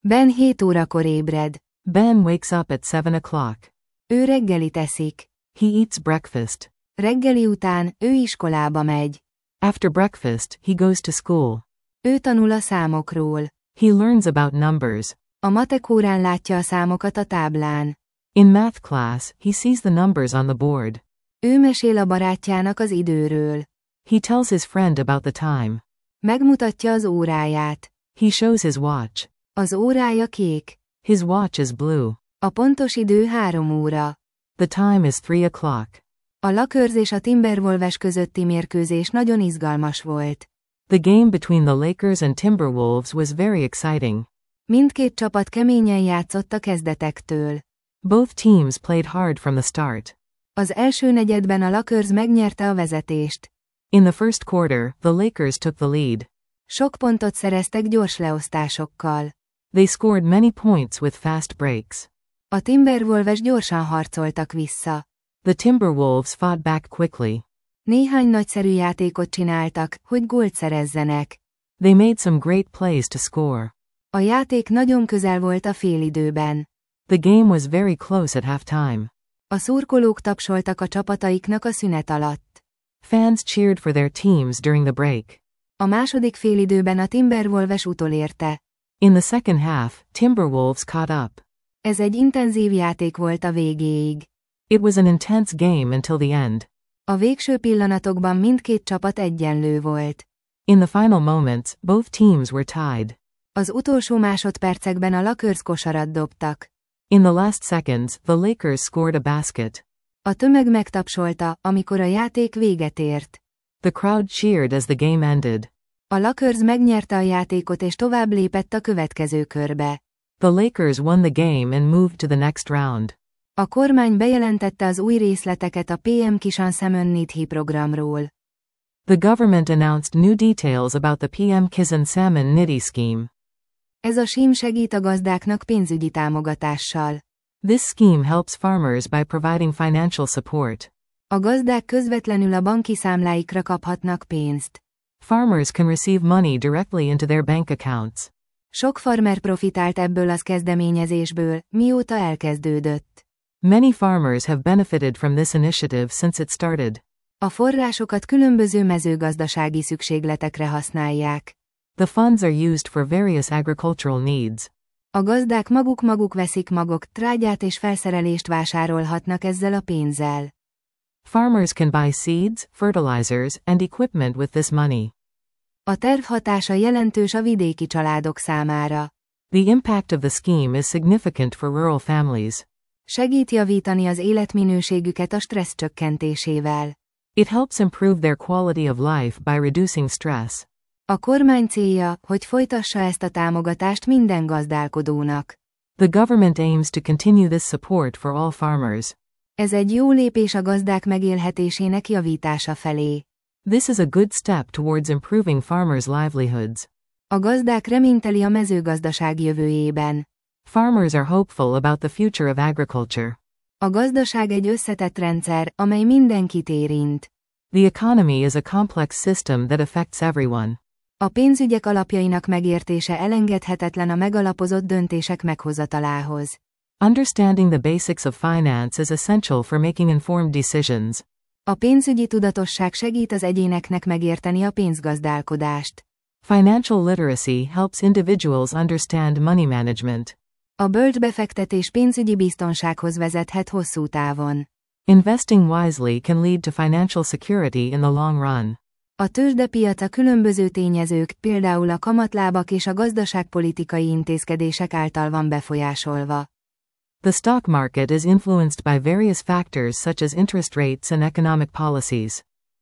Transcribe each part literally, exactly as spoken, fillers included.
Ben hét órakor ébred. Ben wakes up at seven o'clock. Ő reggelit eszik. He eats breakfast. Reggeli után ő iskolába megy. After breakfast, he goes to school. Ő tanul a számokról. He learns about numbers. A matek órán látja a számokat a táblán. In math class, he sees the numbers on the board. Ő mesél a barátjának az időről. He tells his friend about the time. Megmutatja az óráját. He shows his watch. Az órája kék. His watch is blue. A pontos idő három óra. The time is three o'clock. A Lakers és a Timberwolves közötti mérkőzés nagyon izgalmas volt. The game between the Lakers and Timberwolves was very exciting. Mindkét csapat keményen játszott a kezdetektől. Both teams played hard from the start. Az első negyedben a Lakers megnyerte a vezetést. In the first quarter, the Lakers took the lead. Sok pontot szereztek gyors leosztásokkal. They scored many points with fast breaks. A Timberwolves gyorsan harcoltak vissza. The Timberwolves fought back quickly. Néhány nagyszerű játékot csináltak, hogy gólt szerezzenek. They made some great plays to score. A játék nagyon közel volt a félidőben. The game was very close at halftime. A szurkolók tapsoltak a csapataiknak a szünet alatt. Fans cheered for their teams during the break. A második félidőben a Timberwolves utolérte. In the second half, Timberwolves caught up. Ez egy intenzív játék volt a végéig. It was an intense game until the end. A végső pillanatokban mindkét csapat egyenlő volt. In the final moments, both teams were tied. Az utolsó másodpercekben a Lakers kosarat dobtak. In the last seconds, the Lakers scored a basket. A tömeg megtapsolta, amikor a játék véget ért. The crowd cheered as the game ended. A Lakers megnyerte a játékot és tovább lépett a következő körbe. The Lakers won the game and moved to the next round. A kormány bejelentette az új részleteket a pé em Kisan Salmon Nidhi programról. The government announced new details about the P M Kisan Salmon Nidhi scheme. Ez a sím segít a gazdáknak pénzügyi támogatással. This scheme helps farmers by providing financial support. A gazdák közvetlenül a banki számláikra kaphatnak pénzt. Farmers can receive money directly into their bank accounts. Sok farmer profitált ebből az kezdeményezésből, mióta elkezdődött. Many farmers have benefited from this initiative since it started. A forrásokat különböző mezőgazdasági szükségletekre használják. The funds are used for various agricultural needs. A gazdák maguk-maguk veszik magok, trágyát és felszerelést vásárolhatnak ezzel a pénzzel. Farmers can buy seeds, fertilizers, and equipment with this money. A terv hatása jelentős a vidéki családok számára. The impact of the scheme is significant for rural families. Segít javítani az életminőségüket a stressz csökkentésével. It helps improve their quality of life by reducing stress. A kormány célja, hogy folytassa ezt a támogatást minden gazdálkodónak. The government aims to continue this support for all farmers. Ez egy jó lépés a gazdák megélhetésének javítása felé. This is a good step towards improving farmers' livelihoods. A gazdák reményteli a mezőgazdaság jövőjében. Farmers are hopeful about the future of agriculture. A gazdaság egy összetett rendszer, amely mindenkit érint. The economy is a complex system that affects everyone. A pénzügyek alapjainak megértése elengedhetetlen a megalapozott döntések meghozatalához. Understanding the basics of finance is essential for making informed decisions. A pénzügyi tudatosság segít az egyéneknek megérteni a pénzgazdálkodást. Financial literacy helps individuals understand money management. A bölcs befektetés pénzügyi biztonsághoz vezethet hosszú távon. Investing wisely can lead to financial security in the long run. A tőzsdepiac a különböző tényezők, például a kamatlábak és a gazdaságpolitikai intézkedések által van befolyásolva. The stock market is influenced by various factors such as interest rates and economic policies.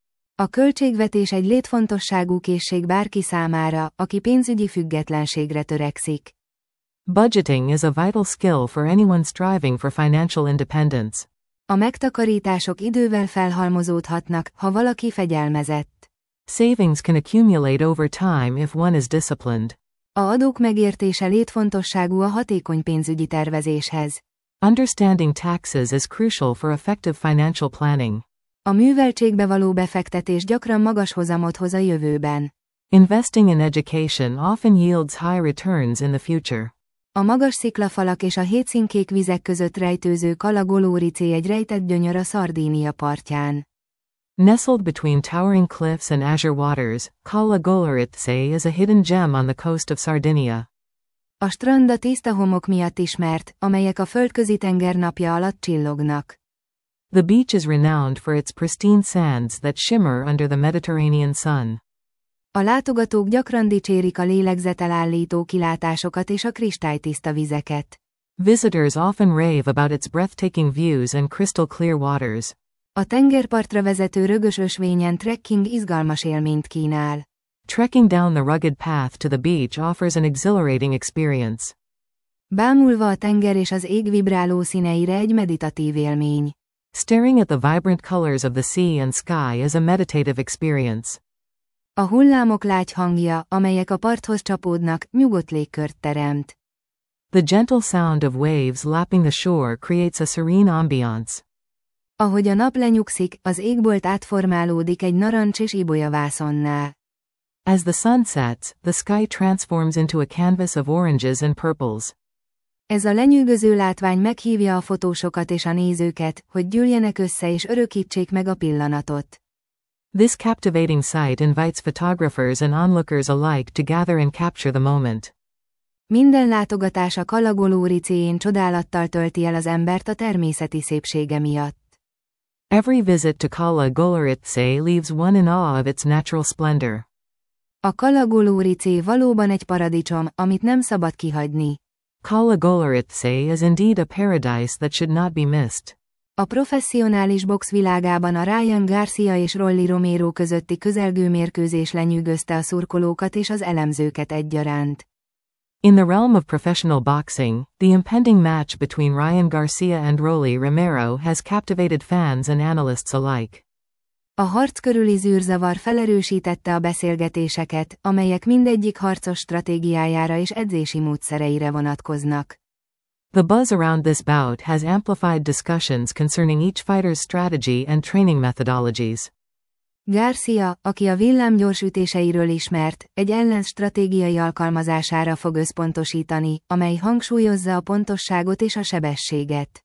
A költségvetés egy létfontosságú készség bárki számára, aki pénzügyi függetlenségre törekszik. Budgeting is a vital skill for anyone striving for financial independence. A megtakarítások idővel felhalmozódhatnak, ha valaki fegyelmezett. Savings can accumulate over time if one is disciplined. A adók megértése létfontosságú a hatékony pénzügyi tervezéshez. Understanding taxes is crucial for effective financial planning. A műveltségbe való befektetés gyakran magas hozamot hoz a jövőben. Investing in education often yields high returns in the future. A magas sziklafalak és a hétszínkék vizek között rejtőző Cala Goloricé egy rejtett gyönyör a Szardínia partján. Nestled between towering cliffs and azure waters, Cala Goloricé is a hidden gem on the coast of Sardinia. A strand a tiszta homok miatt ismert, amelyek a földközi tenger napja alatt csillognak. The beach is renowned for its pristine sands that shimmer under the Mediterranean sun. A látogatók gyakran dicsérik a lélegzetelállító kilátásokat és a kristálytiszta vizeket. Visitors often rave about its breathtaking views and crystal clear waters. A tengerpartra vezető rögös ösvényen trekking izgalmas élményt kínál. Trekking down the rugged path to the beach offers an exhilarating experience. Bámulva a tenger és az ég vibráló színeire egy meditatív élmény. Staring at the vibrant colors of the sea and sky is a meditative experience. A hullámok lágy hangja, amelyek a parthoz csapódnak, nyugodt légkört teremt. The gentle sound of waves lapping the shore creates a serene ambiance. Ahogy a nap lenyugszik, az égbolt átformálódik egy narancs és ibolya vászonná. As the sun sets, the sky transforms into a canvas of oranges and purples. Ez a lenyűgöző látvány meghívja a fotósokat és a nézőket, hogy gyűljenek össze és örökítsék meg a pillanatot. This captivating sight invites photographers and onlookers alike to gather and capture the moment. Minden látogatás a Cala Goloricéjén csodálattal tölti el az embert a természeti szépsége miatt. Every visit to Cala Goloricé leaves one in awe of its natural splendor. A Cala Goloricé valóban egy paradicsom, amit nem szabad kihagyni. Cala Goloricé is indeed a paradise that should not be missed. A professzionális box világában a Ryan Garcia és Rolly Romero közötti közelgő mérkőzés lenyűgözte a szurkolókat és az elemzőket egyaránt. In the realm of professional boxing, the impending match between Ryan Garcia and Rolly Romero has captivated fans and analysts alike. A harc körüli zűrzavar felerősítette a beszélgetéseket, amelyek mindegyik harcos stratégiájára és edzési módszereire vonatkoznak. The buzz around this bout has amplified discussions concerning each fighter's strategy and training methodologies. Garcia, aki a villámgyors ütéseiről ismert, egy ellens stratégiai alkalmazására fog összpontosítani, amely hangsúlyozza a pontosságot és a sebességet.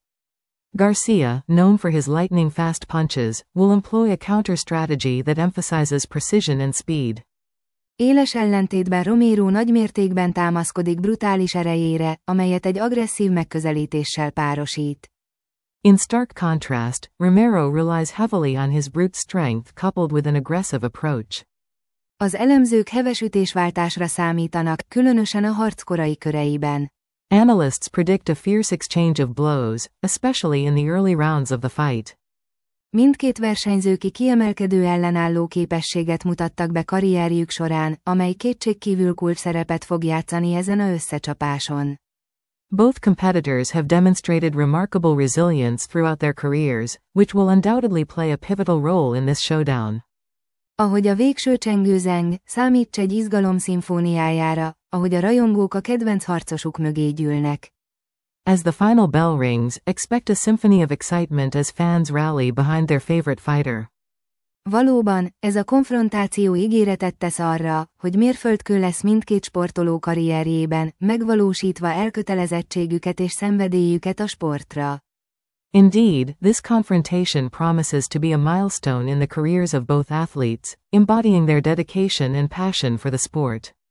Garcia, known for his lightning-fast punches, will employ a counter strategy that emphasizes precision and speed. Éles ellentétben Romero nagymértékben támaszkodik brutális erejére, amelyet egy agresszív megközelítéssel párosít. In stark contrast, Romero relies heavily on his brute strength coupled with an aggressive approach. Az elemzők heves ütésváltásra számítanak, különösen a harc korai köreiben. Analysts predict a fierce exchange of blows, especially in the early rounds of the fight. Mindkét versenyző ki kiemelkedő ellenálló képességet mutattak be karrierjük során, amely kétségkívül kulcsszerepet fog játszani ezen a összecsapáson. Both competitors have demonstrated remarkable resilience throughout their careers, which will undoubtedly play a pivotal role in this showdown. Ahogy a végső csengő zeng, számíts egy izgalom szimfóniájára, ahogy a rajongók a kedvenc harcosuk mögé gyűlnek. As the final bell rings, expect a symphony of excitement as fans rally behind their favorite fighter. Valóban, ez a konfrontáció ígéretet tesz arra, hogy mérföldkő lesz mindkét sportoló karrierjében, megvalósítva elkötelezettségüket és szenvedélyüket a sportra. Indeed, this confrontation promises to be a milestone in the careers of both athletes, embodying their dedication and passion for the sport.